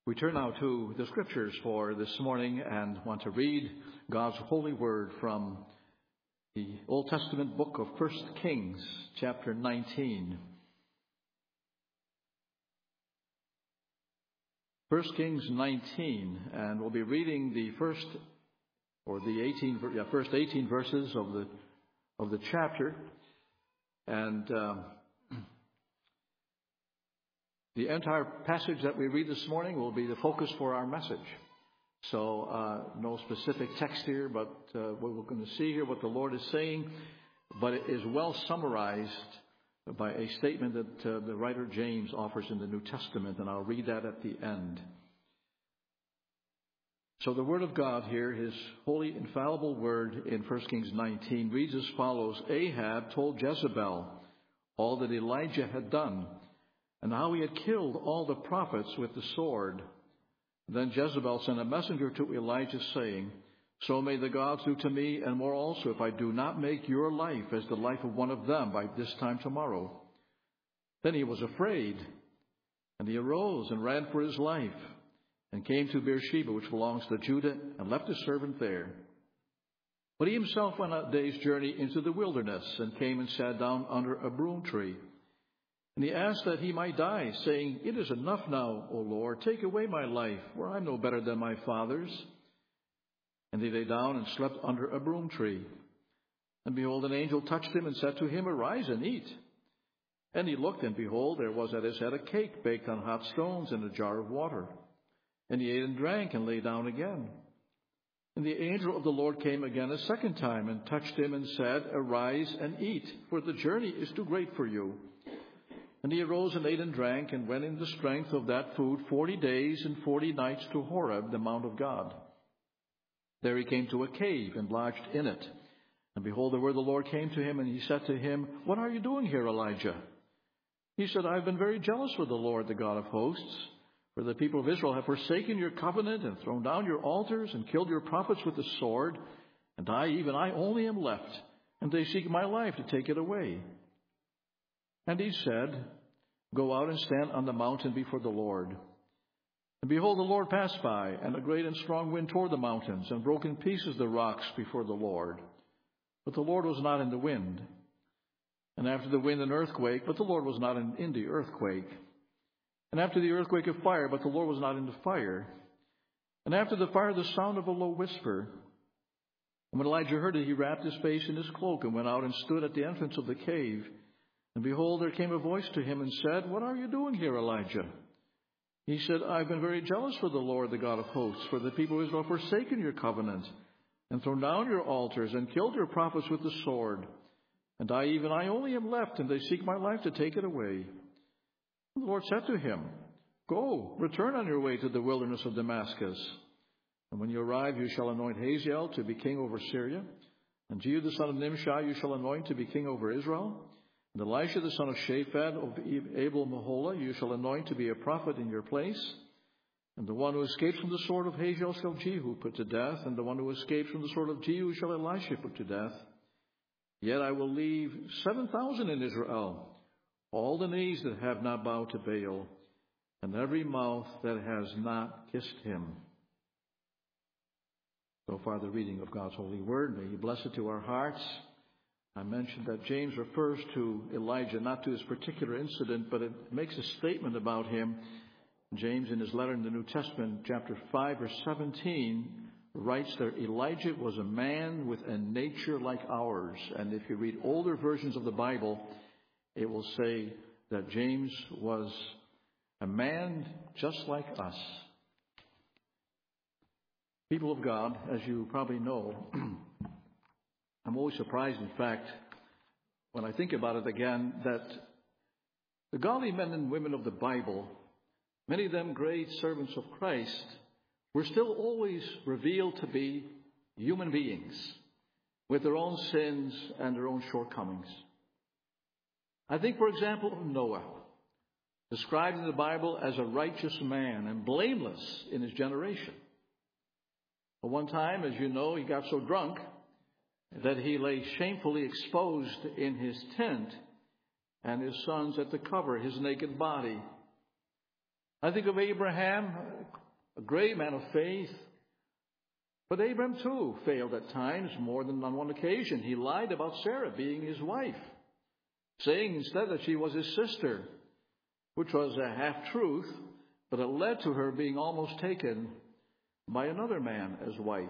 We turn now to the scriptures for this morning and want to read God's holy word from the Old Testament book of 1 Kings, chapter 19. 1 Kings 19, and we'll be reading the first 18 verses of the chapter, and the entire passage that we read this morning will be the focus for our message. So no specific text here, but we're going to see here what the Lord is saying, but it is well summarized by a statement that the writer James offers in the New Testament, and I'll read that at the end. So the Word of God here, His holy, infallible Word in 1 Kings 19, reads as follows. Ahab told Jezebel all that Elijah had done, and how he had killed all the prophets with the sword. Then Jezebel sent a messenger to Elijah, saying, So may the gods do to me, and more also, if I do not make your life as the life of one of them by this time tomorrow. Then he was afraid, and he arose and ran for his life, and came to Beersheba, which belongs to Judah, and left his servant there. But he himself went a day's journey into the wilderness, and came and sat down under a broom tree. And he asked that he might die, saying, It is enough now, O Lord, take away my life, for I am no better than my fathers. And he lay down and slept under a broom tree. And behold, an angel touched him and said to him, Arise and eat. And he looked, and behold, there was at his head a cake baked on hot stones and a jar of water. And he ate and drank and lay down again. And the angel of the Lord came again a second time and touched him and said, Arise and eat, for the journey is too great for you. And he arose and ate and drank, and went in the strength of that food 40 days and 40 nights to Horeb, the mount of God. There he came to a cave and lodged in it. And behold, the word of the Lord came to him, and he said to him, What are you doing here, Elijah? He said, I have been very jealous for the Lord, the God of hosts. For the people of Israel have forsaken your covenant, and thrown down your altars, and killed your prophets with the sword. And I only am left, and they seek my life to take it away. And he said, Go out and stand on the mountain before the Lord. And behold, the Lord passed by, and a great and strong wind tore the mountains, and broke in pieces the rocks before the Lord. But the Lord was not in the wind. And after the wind an earthquake, but the Lord was not in the earthquake. And after the earthquake a fire, but the Lord was not in the fire. And after the fire the sound of a low whisper. And when Elijah heard it, he wrapped his face in his cloak, and went out and stood at the entrance of the cave. And behold, there came a voice to him and said, What are you doing here, Elijah? He said, I've been very jealous for the Lord, the God of hosts, for the people of Israel have forsaken your covenant, and thrown down your altars, and killed your prophets with the sword. And I only am left, and they seek my life to take it away. And the Lord said to him, Go, return on your way to the wilderness of Damascus. And when you arrive, you shall anoint Hazael to be king over Syria. And Jehu the son of Nimshi you shall anoint to be king over Israel. And Elisha the son of Shaphat of Abel-Meholah you shall anoint to be a prophet in your place. And the one who escapes from the sword of Hazael shall Jehu put to death. And the one who escapes from the sword of Jehu shall Elisha put to death. Yet I will leave 7,000 in Israel, all the knees that have not bowed to Baal, and every mouth that has not kissed him. So far the reading of God's holy word. May He bless it to our hearts. I mentioned that James refers to Elijah, not to his particular incident, but it makes a statement about him. James, in his letter in the New Testament, chapter 5, verse 17, writes that Elijah was a man with a nature like ours. And if you read older versions of the Bible, it will say that James was a man just like us. People of God, as you probably know, I'm always surprised, in fact, when I think about it again, that the godly men and women of the Bible, many of them great servants of Christ, were still always revealed to be human beings with their own sins and their own shortcomings. I think, for example, of Noah, described in the Bible as a righteous man and blameless in his generation. But one time, as you know, he got so drunk that he lay shamefully exposed in his tent, and his sons had to cover his naked body. I think of Abraham, a great man of faith. But Abraham too failed at times, more than on one occasion. He lied about Sarah being his wife, saying instead that she was his sister, which was a half-truth, but it led to her being almost taken by another man as wife.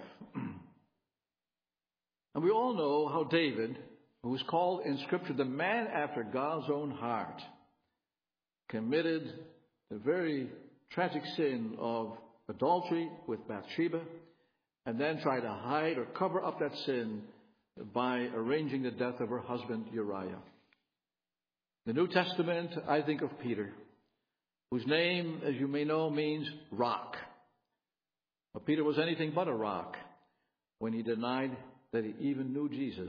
And we all know how David, who is called in Scripture the man after God's own heart, committed the very tragic sin of adultery with Bathsheba, and then tried to hide or cover up that sin by arranging the death of her husband Uriah. The New Testament, I think of Peter, whose name, as you may know, means rock. But Peter was anything but a rock when he denied that he even knew Jesus.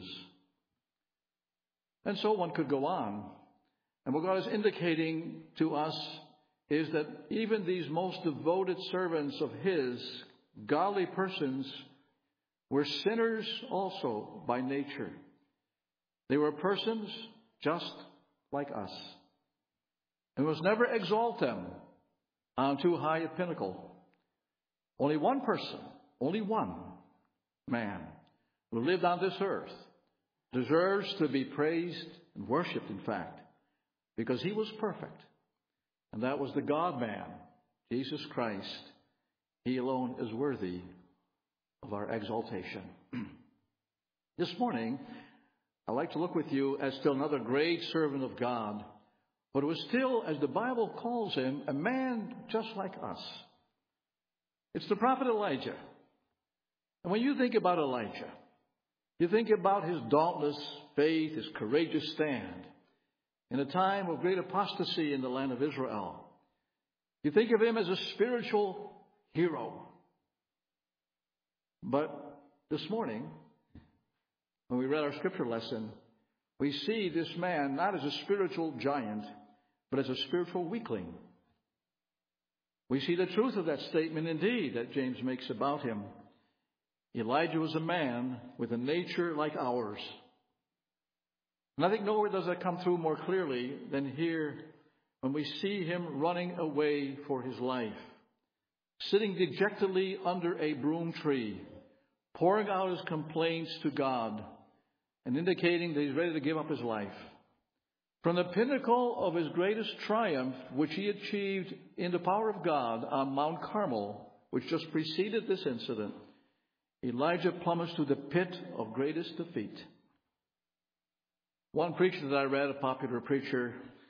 And so one could go on. And what God is indicating to us is that even these most devoted servants of His, godly persons, were sinners also by nature. They were persons just like us. And we must never exalt them on too high a pinnacle. Only one person, only one man who lived on this earth deserves to be praised and worshipped, in fact, because He was perfect. And that was the God-man, Jesus Christ. He alone is worthy of our exaltation. This morning, I'd like to look with you at still another great servant of God, but it was still, as the Bible calls him, a man just like us. It's the prophet Elijah. And when you think about Elijah, you think about his dauntless faith, his courageous stand in a time of great apostasy in the land of Israel. You think of him as a spiritual hero. But this morning, when we read our scripture lesson, we see this man not as a spiritual giant, but as a spiritual weakling. We see the truth of that statement indeed that James makes about him. Elijah was a man with a nature like ours. And I think nowhere does that come through more clearly than here when we see him running away for his life, sitting dejectedly under a broom tree, pouring out his complaints to God and indicating that he's ready to give up his life. From the pinnacle of his greatest triumph, which he achieved in the power of God on Mount Carmel, which just preceded this incident, Elijah plummets to the pit of greatest defeat. One preacher that I read, a popular preacher,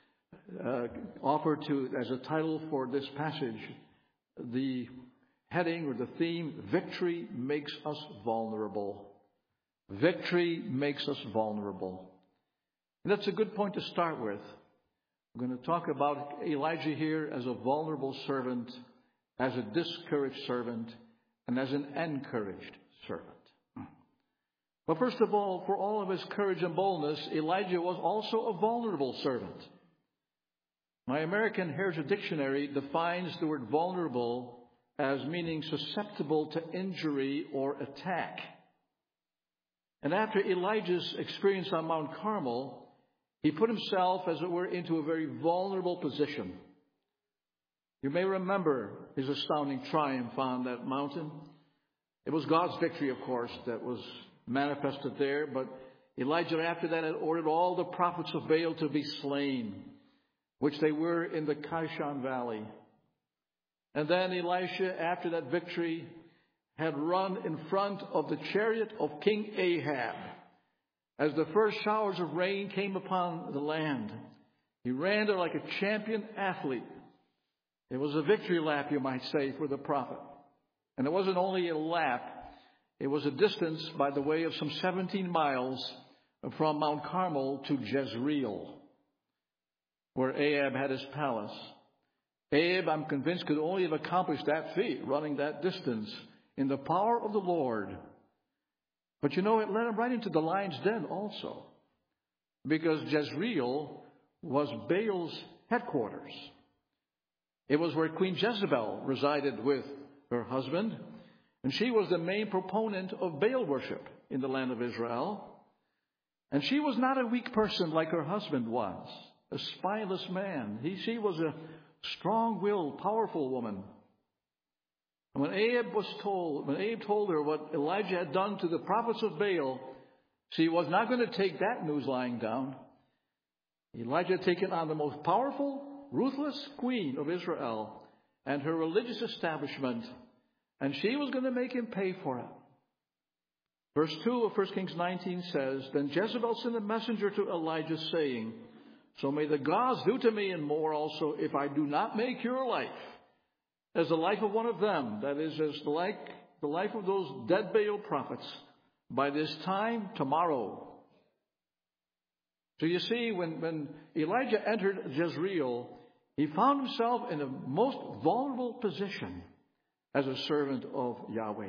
offered to, as a title for this passage, the heading or the theme, Victory Makes Us Vulnerable. Victory makes us vulnerable. And that's a good point to start with. We're going to talk about Elijah here as a vulnerable servant, as a discouraged servant, and as an encouraged servant. But first of all, for all of his courage and boldness, Elijah was also a vulnerable servant. My American Heritage Dictionary defines the word vulnerable as meaning susceptible to injury or attack. And after Elijah's experience on Mount Carmel, he put himself, as it were, into a very vulnerable position. You may remember his astounding triumph on that mountain. It was God's victory, of course, that was manifested there. But Elijah, after that, had ordered all the prophets of Baal to be slain, which they were in the Kishon Valley. And then Elisha, after that victory, had run in front of the chariot of King Ahab. As the first showers of rain came upon the land, he ran there like a champion athlete. It was a victory lap, you might say, for the prophet. And it wasn't only a lap. It was a distance by the way of some 17 miles from Mount Carmel to Jezreel, where Ahab had his palace. Ahab, I'm convinced, could only have accomplished that feat, running that distance, in the power of the Lord. But you know, it led him right into the lion's den also, because Jezreel was Baal's headquarters. It was where Queen Jezebel resided with her husband, and she was the main proponent of Baal worship in the land of Israel. And she was not a weak person like her husband was, a spineless man. She was a strong-willed, powerful woman. And when Ahab told her what Elijah had done to the prophets of Baal, she was not going to take that news lying down. Elijah had taken on the most powerful, ruthless queen of Israel and her religious establishment, and she was going to make him pay for it. Verse 2 of 1 Kings 19 says, Then Jezebel sent a messenger to Elijah, saying, So may the gods do to me and more also, if I do not make your life as the life of one of them, that is, as the life of those dead Baal prophets, by this time tomorrow. So you see, when Elijah entered Jezreel, he found himself in a most vulnerable position as a servant of Yahweh.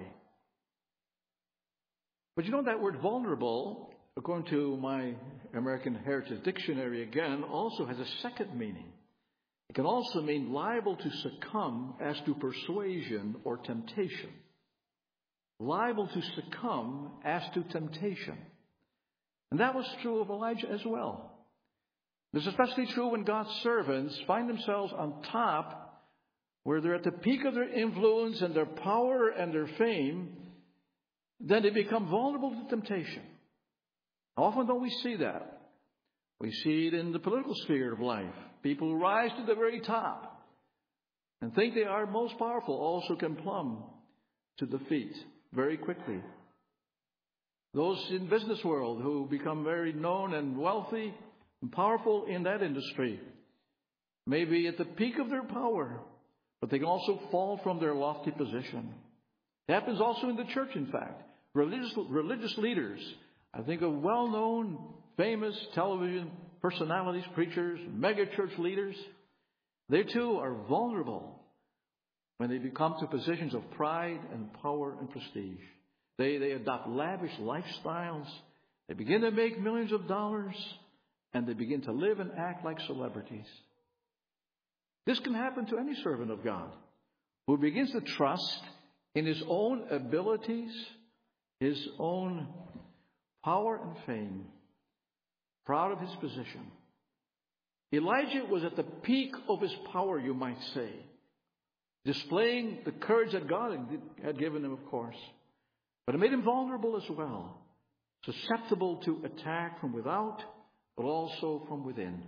But you know, that word vulnerable, according to my American Heritage Dictionary again, also has a second meaning. It can also mean liable to succumb as to persuasion or temptation. Liable to succumb as to temptation. And that was true of Elijah as well. This is especially true when God's servants find themselves on top, where they're at the peak of their influence and their power and their fame. Then they become vulnerable to temptation. Often don't we see that? We see it in the political sphere of life. People who rise to the very top and think they are most powerful also can plumb to defeat very quickly. Those in business world who become very known and wealthy and powerful in that industry may be at the peak of their power, but they can also fall from their lofty position. It happens also in the church, in fact. Religious leaders, I think of well-known, famous television personalities, preachers, mega church leaders. They too are vulnerable when they become to positions of pride and power and prestige. They adopt lavish lifestyles. They begin to make millions of dollars, and they begin to live and act like celebrities. This can happen to any servant of God who begins to trust in his own abilities, his own power and fame, proud of his position. Elijah was at the peak of his power, you might say, displaying the courage that God had given him, of course. But it made him vulnerable as well, susceptible to attack from without, but also from within.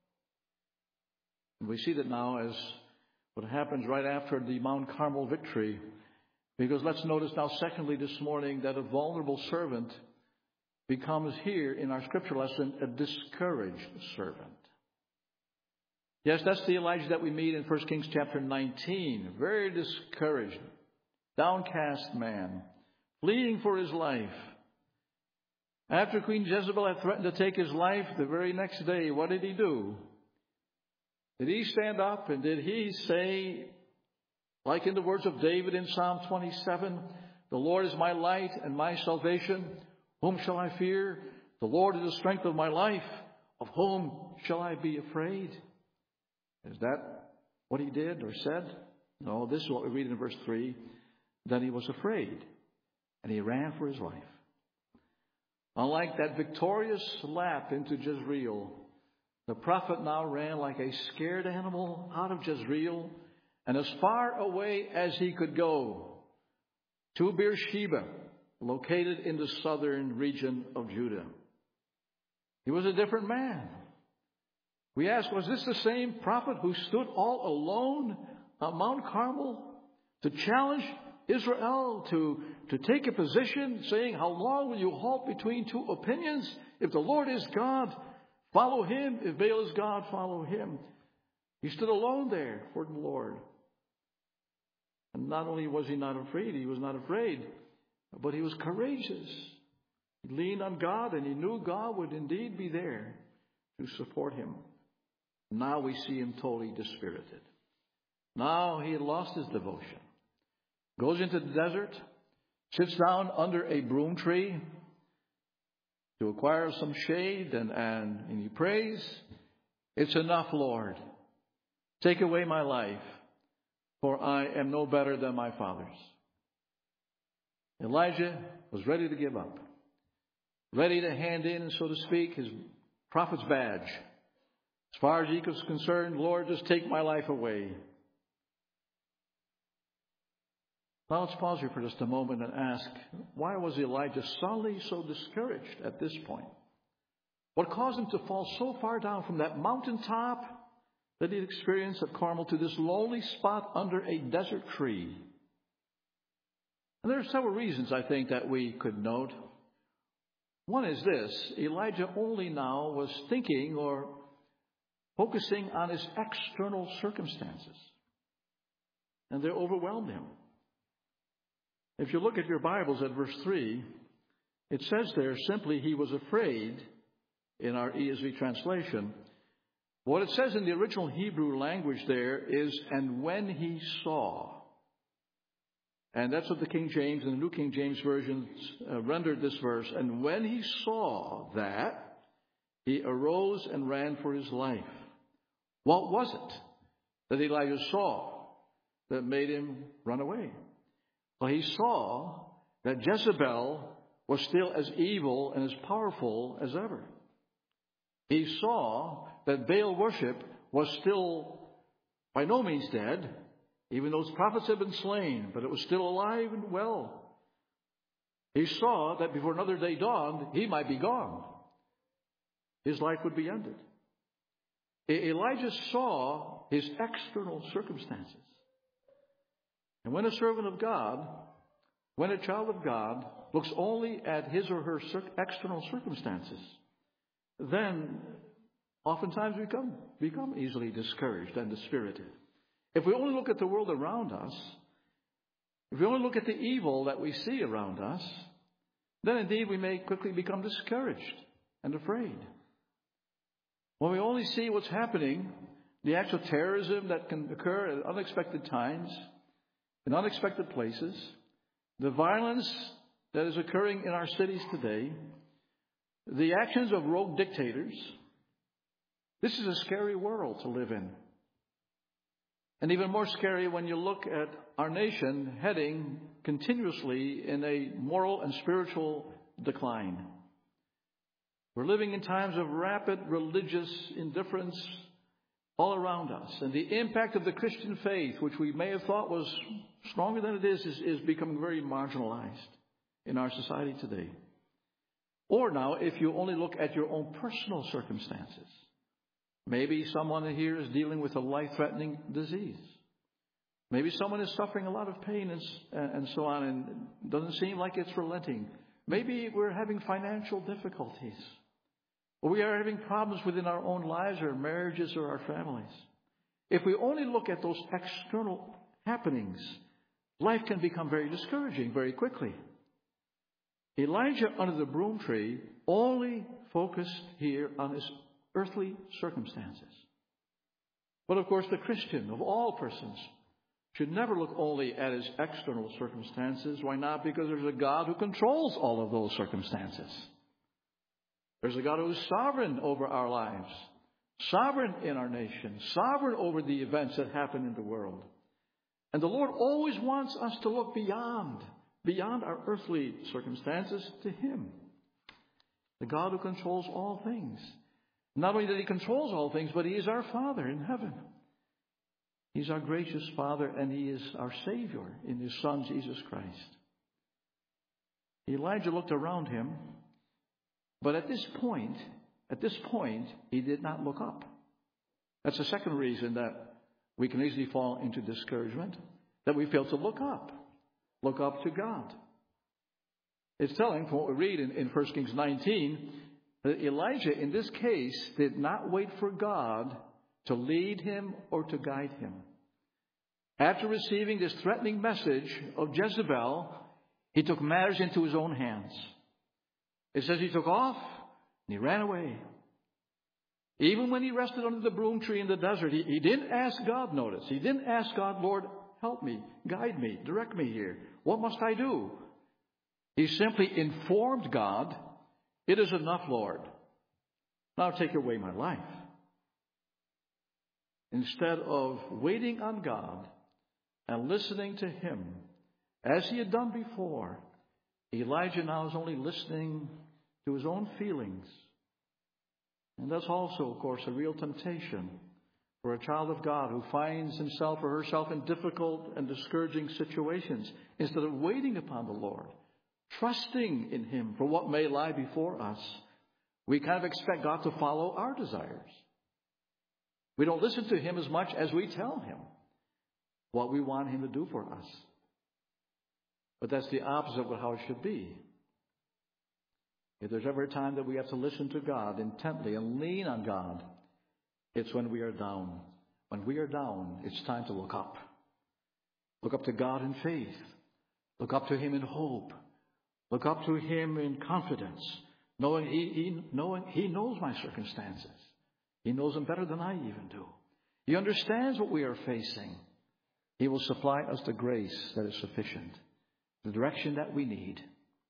And we see that now as what happens right after the Mount Carmel victory, because let's notice now, secondly, this morning, that a vulnerable servant becomes here in our scripture lesson a discouraged servant. Yes, that's the Elijah that we meet in 1 Kings chapter 19. Very discouraged, downcast man, fleeing for his life. After Queen Jezebel had threatened to take his life the very next day, what did he do? Did he stand up and did he say, like in the words of David in Psalm 27, the Lord is my light and my salvation. Whom shall I fear? The Lord is the strength of my life. Of whom shall I be afraid? Is that what he did or said? No, this is what we read in verse 3. Then he was afraid, and he ran for his life. Unlike that victorious lap into Jezreel, the prophet now ran like a scared animal out of Jezreel and as far away as he could go to Beersheba, located in the southern region of Judah. He was a different man. We ask, was this the same prophet who stood all alone on Mount Carmel to challenge Israel to take a position saying, how long will you halt between two opinions? If the Lord is God, follow him. If Baal is God, follow him. He stood alone there for the Lord. And not only was he not afraid, but he was courageous. He leaned on God, and he knew God would indeed be there to support him. Now we see him totally dispirited. Now he had lost his devotion. Goes into the desert, sits down under a broom tree to acquire some shade, and he prays, "It's enough, Lord. Take away my life, for I am no better than my fathers." Elijah was ready to give up, ready to hand in, so to speak, his prophet's badge As far as he was concerned, Lord, just take my life away. Now let's pause here for just a moment and ask, why was Elijah suddenly so discouraged at this point? What caused him to fall so far down from that mountaintop that he'd experienced at Carmel to this lonely spot under a desert tree? And there are several reasons, I think, that we could note. One is this: Elijah only now was thinking or focusing on his external circumstances, and they overwhelmed him. If you look at your Bibles at verse 3, it says there simply, he was afraid in our ESV translation. What it says in the original Hebrew language there is, and when he saw. And that's what the King James and the New King James versions rendered this verse. And when he saw that, he arose and ran for his life. What was it that Elijah saw that made him run away? Well, he saw that Jezebel was still as evil and as powerful as ever. He saw that Baal worship was still by no means dead, even though its prophets had been slain, but it was still alive and well. He saw that before another day dawned, he might be gone. His life would be ended. Elijah saw his external circumstances. And when a servant of God, when a child of God, looks only at his or her external circumstances, then oftentimes we become easily discouraged and dispirited. If we only look at the world around us, if we only look at the evil that we see around us, then indeed we may quickly become discouraged and afraid. When we only see what's happening, the acts of terrorism that can occur at unexpected times, in unexpected places, the violence that is occurring in our cities today, the actions of rogue dictators, this is a scary world to live in. And even more scary when you look at our nation heading continuously in a moral and spiritual decline. We're living in times of rapid religious indifference all around us. And the impact of the Christian faith, which we may have thought was stronger than it is becoming very marginalized in our society today. Or now, if you only look at your own personal circumstances, maybe someone here is dealing with a life-threatening disease. Maybe someone is suffering a lot of pain and so on, and it doesn't seem like it's relenting. Maybe we're having financial difficulties. Or we are having problems within our own lives, our marriages, or our families. If we only look at those external happenings, life can become very discouraging very quickly. Elijah under the broom tree only focused here on his earthly circumstances. But of course, the Christian of all persons should never look only at his external circumstances. Why not? Because there's a God who controls all of those circumstances. There's a God who is sovereign over our lives, sovereign in our nation, sovereign over the events that happen in the world. And the Lord always wants us to look beyond our earthly circumstances to Him, the God who controls all things. Not only that He controls all things, but He is our Father in heaven. He's our gracious Father, and He is our Savior in His Son, Jesus Christ. Elijah looked around him, but at this point, he did not look up. That's the second reason that we can easily fall into discouragement, that we fail to look up to God. It's telling from what we read in 1 Kings 19, that Elijah, in this case, did not wait for God to lead him or to guide him. After receiving this threatening message of Jezebel, he took matters into his own hands. It says he took off and he ran away. Even when he rested under the broom tree in the desert, he didn't ask God, notice. He didn't ask God, Lord, help me, guide me, direct me here. What must I do? He simply informed God, it is enough, Lord. Now take away my life. Instead of waiting on God and listening to Him, as he had done before, Elijah now is only listening to his own feelings, And that's also, of course, a real temptation for a child of God who finds himself or herself in difficult and discouraging situations. Instead of waiting upon the Lord, trusting in Him for what may lie before us, we kind of expect God to follow our desires. We don't listen to Him as much as we tell Him what we want Him to do for us. But that's the opposite of how it should be. If there's ever a time that we have to listen to God intently and lean on God, it's when we are down. When we are down, it's time to look up. Look up to God in faith. Look up to Him in hope. Look up to Him in confidence, knowing He knows my circumstances. He knows them better than I even do. He understands what we are facing. He will supply us the grace that is sufficient, the direction that we need.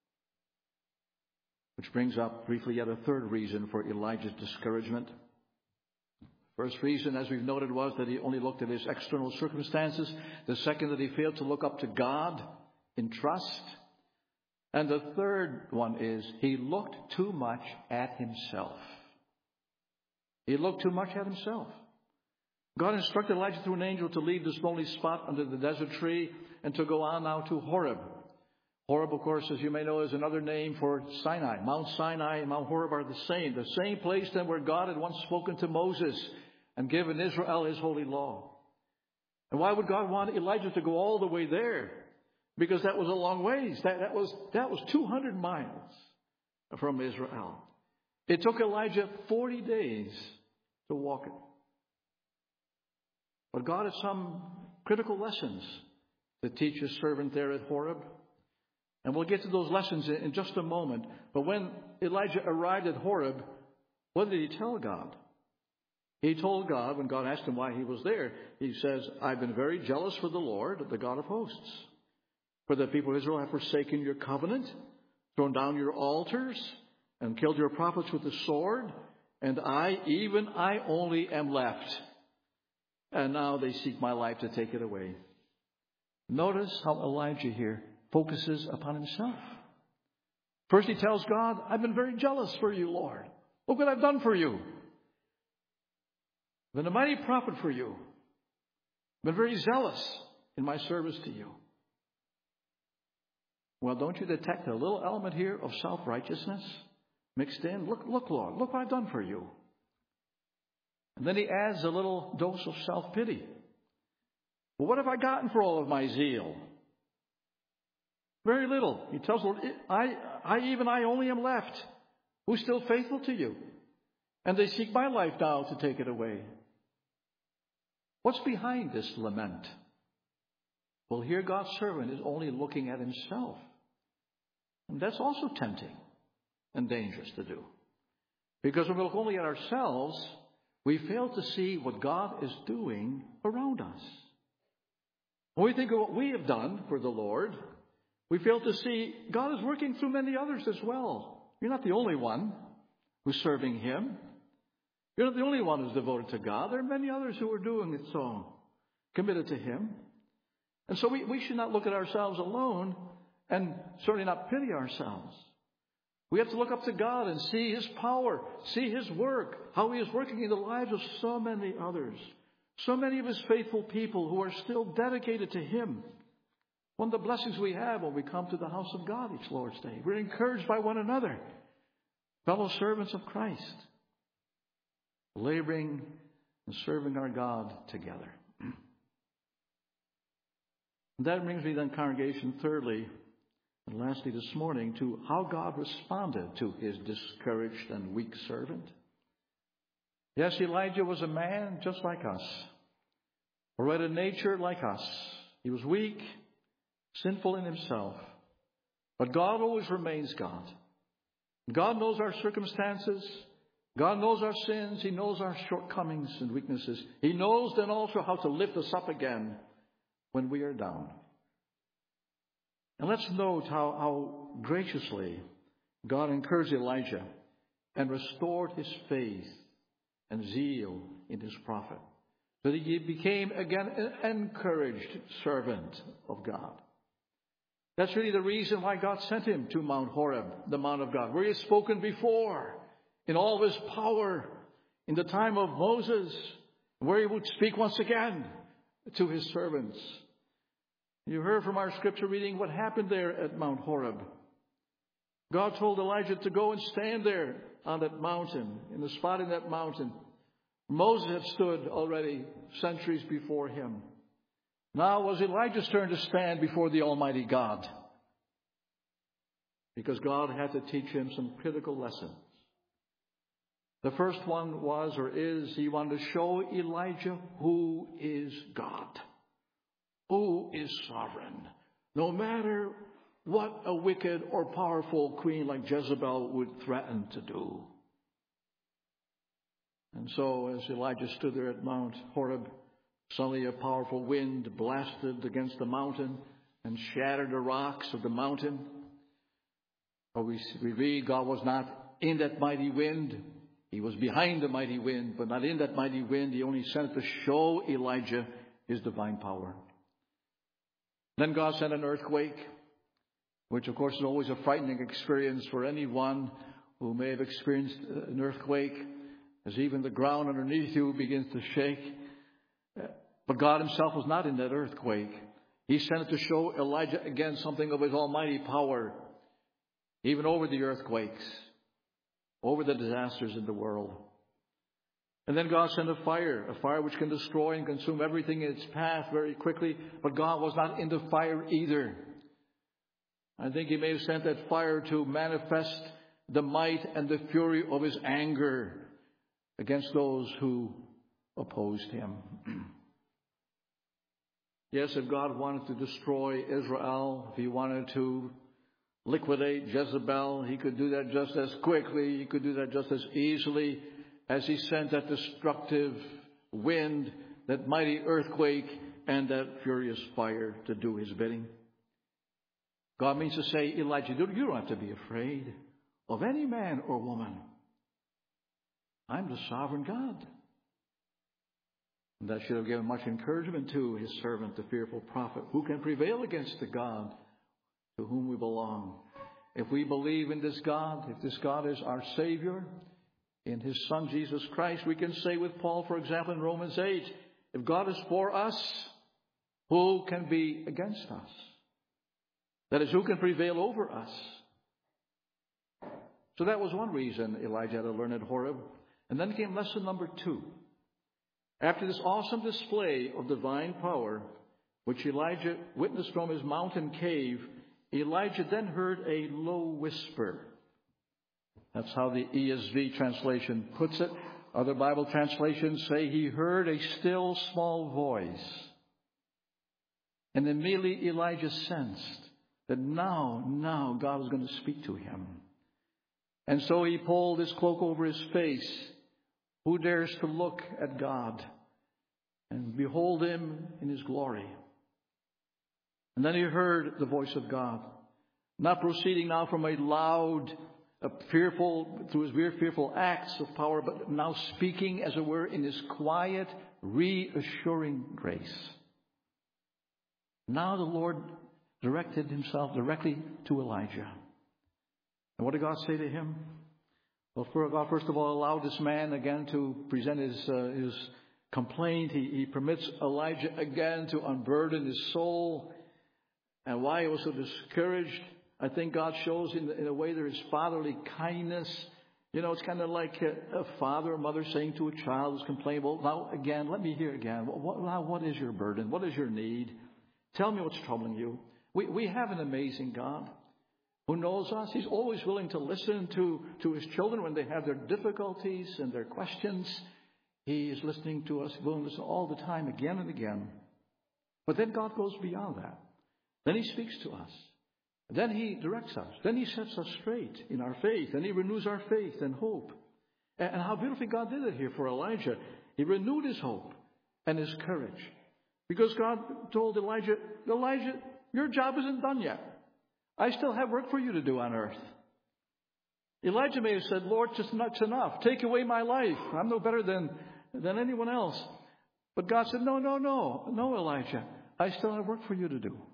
Which brings up briefly yet a third reason for Elijah's discouragement. First reason, as we've noted, was that he only looked at his external circumstances. The second, that he failed to look up to God in trust. And the third one is he looked too much at himself. He looked too much at himself. God instructed Elijah through an angel to leave this lonely spot under the desert tree and to go on now to Horeb. Horeb, of course, as you may know, is another name for Sinai. Mount Sinai and Mount Horeb are the same place then where God had once spoken to Moses and given Israel His holy law. And why would God want Elijah to go all the way there? Because that was a long ways. That was 200 miles from Israel. It took Elijah 40 days to walk it. But God had some critical lessons to teach His servant there at Horeb. And we'll get to those lessons in just a moment. But when Elijah arrived at Horeb, what did he tell God? He told God, when God asked him why he was there, he says, I've been very jealous for the Lord, the God of hosts. For the people of Israel have forsaken your covenant, thrown down your altars, and killed your prophets with the sword. And I only am left. And now they seek my life to take it away. Notice how Elijah here focuses upon himself. First he tells God, I've been very jealous for you, Lord. Look what I've done for you. I've been a mighty prophet for you. I've been very zealous in my service to you. Well, don't you detect a little element here of self-righteousness mixed in? Look, Lord, look what I've done for you. And then he adds a little dose of self-pity. Well, what have I gotten for all of my zeal? Very little. He tells the Lord, I only am left. Who's still faithful to you? And they seek my life now to take it away. What's behind this lament? Well, here God's servant is only looking at himself. And that's also tempting and dangerous to do. Because when we look only at ourselves, we fail to see what God is doing around us. When we think of what we have done for the Lord, we fail to see God is working through many others as well. You're not the only one who's serving Him. You're not the only one who's devoted to God. There are many others who are doing it so, committed to Him. And so we should not look at ourselves alone and certainly not pity ourselves. We have to look up to God and see His power, see His work, how He is working in the lives of so many others. So many of His faithful people who are still dedicated to Him. One of the blessings we have when we come to the house of God each Lord's Day. We're encouraged by one another, fellow servants of Christ, laboring and serving our God together. And that brings me then, congregation, thirdly and lastly this morning, to how God responded to His discouraged and weak servant. Yes, Elijah was a man just like us, or had a nature like us. He was weak, sinful in himself. But God always remains God. God knows our circumstances. God knows our sins. He knows our shortcomings and weaknesses. He knows then also how to lift us up again when we are down. And let's note how graciously God encouraged Elijah and restored his faith and zeal in his prophet, so that he became again an encouraged servant of God. That's really the reason why God sent him to Mount Horeb, the Mount of God, where He had spoken before in all of His power in the time of Moses, where he would speak once again to his servants. You heard from our scripture reading what happened there at Mount Horeb. God told Elijah to go and stand there on that mountain, in the spot in that mountain. Moses had stood already centuries before him. Now was Elijah's turn to stand before the Almighty God, because God had to teach him some critical lessons. The first one was, or is, he wanted to show Elijah who is God, who is sovereign, no matter what a wicked or powerful queen like Jezebel would threaten to do. And so as Elijah stood there at Mount Horeb, suddenly a powerful wind blasted against the mountain and shattered the rocks of the mountain. But we read God was not in that mighty wind. He was behind the mighty wind, but not in that mighty wind. He only sent it to show Elijah his divine power. Then God sent an earthquake, which of course is always a frightening experience for anyone who may have experienced an earthquake, as even the ground underneath you begins to shake. But God himself was not in that earthquake. He sent it to show Elijah again something of his almighty power, even over the earthquakes, over the disasters in the world. And then God sent a fire which can destroy and consume everything in its path very quickly. But God was not in the fire either. I think he may have sent that fire to manifest the might and the fury of his anger against those who opposed him. Yes, if God wanted to destroy Israel, if he wanted to liquidate Jezebel, he could do that just as quickly, he could do that just as easily as he sent that destructive wind, that mighty earthquake, and that furious fire to do his bidding. God means to say, Elijah, you don't have to be afraid of any man or woman. I'm the sovereign God. And that should have given much encouragement to his servant, the fearful prophet. Who can prevail against the God to whom we belong? If we believe in this God, if this God is our Savior, in his Son Jesus Christ, we can say with Paul, for example, in Romans 8, if God is for us, who can be against us? That is, who can prevail over us? So that was one reason Elijah had to learn at Horeb. And then came lesson number 2. After this awesome display of divine power, which Elijah witnessed from his mountain cave, Elijah then heard a low whisper. That's how the ESV translation puts it. Other Bible translations say he heard a still small voice. And immediately Elijah sensed that now God was going to speak to him. And so he pulled his cloak over his face. Who dares to look at God and behold him in his glory? And then he heard the voice of God, not proceeding now from a loud, through his very fearful acts of power, but now speaking, as it were, in his quiet, reassuring grace. Now the Lord directed himself directly to Elijah. And what did God say to him? Well, God, first of all, allowed this man again to present his complaint. He permits Elijah again to unburden his soul. And why he was so discouraged, I think God shows in a way there is fatherly kindness. You know, it's kind of like a father or mother saying to a child who's complaining, well, now again, let me hear again. What is your burden? What is your need? Tell me what's troubling you. We have an amazing God who knows us. He's always willing to listen to his children when they have their difficulties and their questions. He is listening to us, willing to listen all the time, again and again. But then God goes beyond that. Then he speaks to us. Then he directs us. Then he sets us straight in our faith. And he renews our faith and hope. And how beautifully God did it here for Elijah. He renewed his hope and his courage. Because God told Elijah, your job isn't done yet. I still have work for you to do on earth. Elijah may have said, Lord, just that's enough. Take away my life. I'm no better than anyone else. But God said, no, Elijah. I still have work for you to do.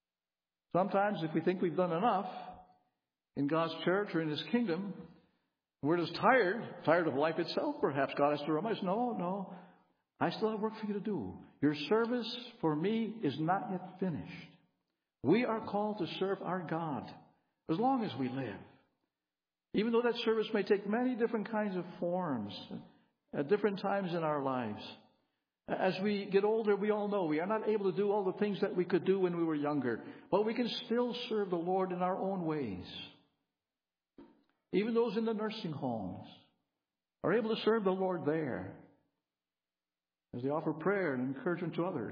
Sometimes if we think we've done enough in God's church or in his kingdom, We're just tired of life itself, perhaps. God has to remind us, no, I still have work for you to do. Your service for me is not yet finished. We are called to serve our God as long as we live. Even though that service may take many different kinds of forms at different times in our lives. As we get older, we all know we are not able to do all the things that we could do when we were younger. But we can still serve the Lord in our own ways. Even those in the nursing homes are able to serve the Lord there as they offer prayer and encouragement to others.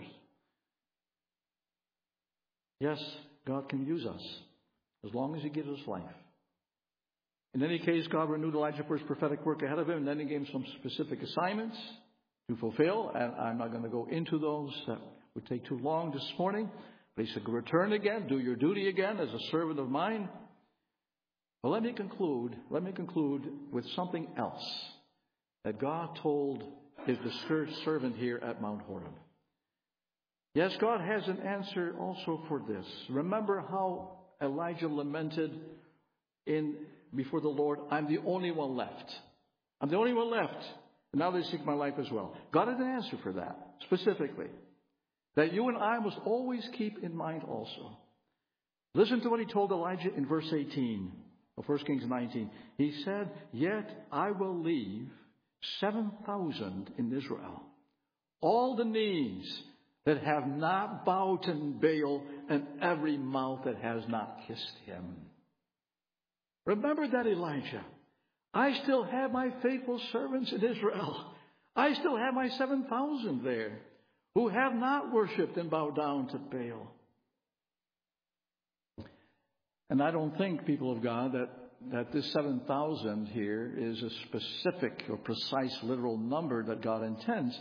Yes, God can use us as long as He gives us life. In any case, God renewed Elijah for his prophetic work ahead of him, and then He gave him some specific assignments to fulfill. And I'm not going to go into those. That would take too long this morning. But He said, return again, do your duty again as a servant of mine. Well, let me conclude with something else that God told His discouraged servant here at Mount Horeb. Yes, God has an answer also for this. Remember how Elijah lamented before the Lord, I'm the only one left. I'm the only one left. And now they seek my life as well. God has an answer for that, specifically. That you and I must always keep in mind also. Listen to what He told Elijah in verse 18 of 1 Kings 19. He said, yet I will leave 7,000 in Israel, all the knees that have not bowed to Baal, and every mouth that has not kissed him. Remember that, Elijah. I still have my faithful servants in Israel. I still have my 7,000 there who have not worshipped and bowed down to Baal. And I don't think, people of God, that this 7,000 here is a specific or precise literal number that God intends.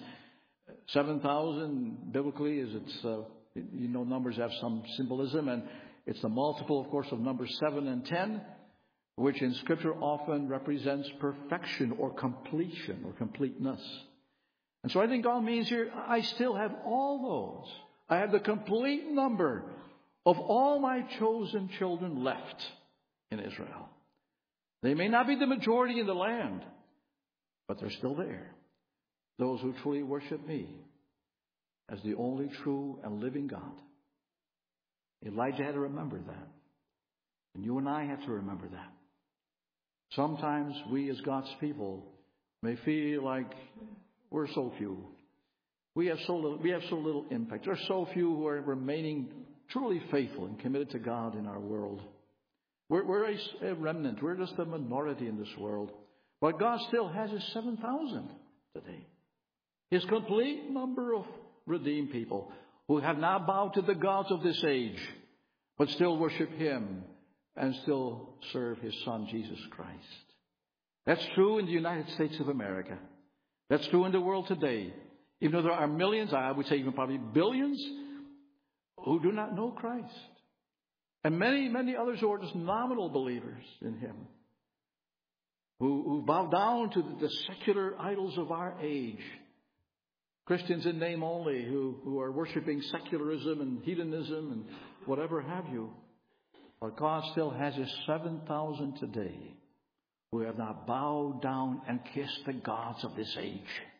7,000 biblically numbers have some symbolism, and it's the multiple, of course, of numbers 7 and 10, which in Scripture often represents perfection or completion or completeness. And so I think God means here, I still have all those. I have the complete number of all my chosen children left in Israel. They may not be the majority in the land, but they're still there. Those who truly worship me as the only true and living God. Elijah had to remember that. And you and I have to remember that. Sometimes we as God's people may feel like we're so few. We have so little impact. There are so few who are remaining truly faithful and committed to God in our world. We're a remnant. We're just a minority in this world. But God still has His 7,000 today. His complete number of redeemed people who have not bowed to the gods of this age, but still worship Him and still serve His Son, Jesus Christ. That's true in the United States of America. That's true in the world today. Even though there are millions, I would say even probably billions, who do not know Christ. And many, many others who are just nominal believers in Him. Who bow down to the secular idols of our age. Christians in name only who are worshiping secularism and hedonism and whatever have you. But God still has His 7,000 today who have not bowed down and kissed the gods of this age.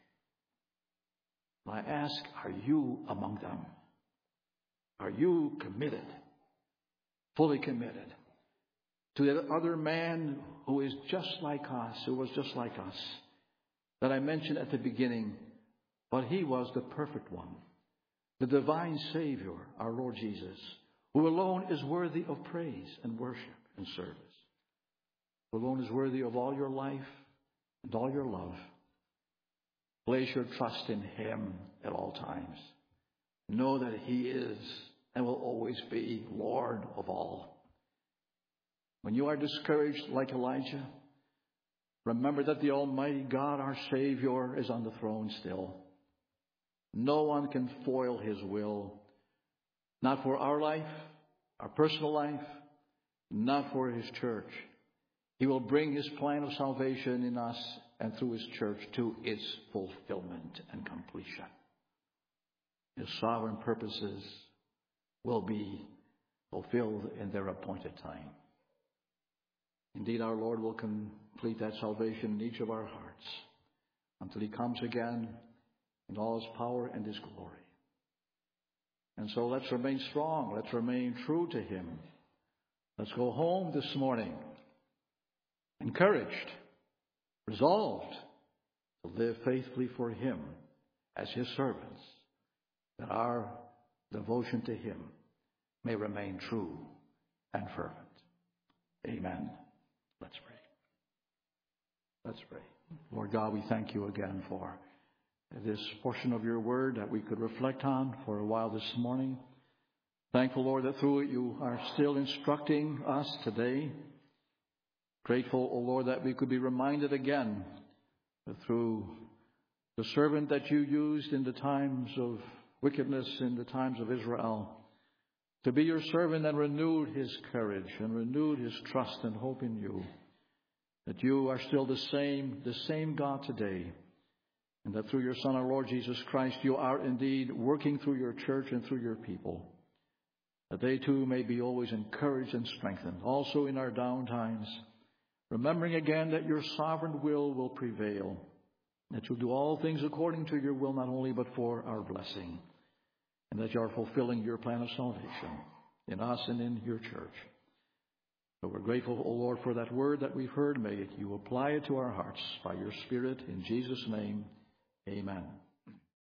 I ask, are you among them? Are you committed, fully committed to that other man who is just like us, who was just like us, that I mentioned at the beginning, but he was the perfect one, the divine Savior, our Lord Jesus, who alone is worthy of praise and worship and service, who alone is worthy of all your life and all your love. Place your trust in Him at all times. Know that He is and will always be Lord of all. When you are discouraged like Elijah, remember that the Almighty God, our Savior, is on the throne still. No one can foil His will. Not for our life, our personal life, not for His church. He will bring His plan of salvation in us and through His church to its fulfillment and completion. His sovereign purposes will be fulfilled in their appointed time. Indeed, our Lord will complete that salvation in each of our hearts until he comes again in all his power and his glory. And so let's remain strong. Let's remain true to him. Let's go home this morning encouraged, resolved to live faithfully for him as his servants, that our devotion to him may remain true and fervent. Amen. Let's pray. Let's pray. Lord God, we thank you again for this portion of your word that we could reflect on for a while this morning. Thankful, Lord, that through it you are still instructing us today. Grateful, O Lord, that we could be reminded again that through the servant that you used in the times of wickedness, in the times of Israel, to be your servant, and renewed his courage and renewed his trust and hope in you, that you are still the same God today, and that through your Son, our Lord Jesus Christ, you are indeed working through your church and through your people, that they too may be always encouraged and strengthened, also in our down times, remembering again that your sovereign will prevail, that you'll do all things according to your will, not only but for our blessing, and that you are fulfilling your plan of salvation in us and in your church. So we're grateful, O Lord, for that word that we've heard. May you apply it to our hearts by your Spirit. In Jesus' name, amen.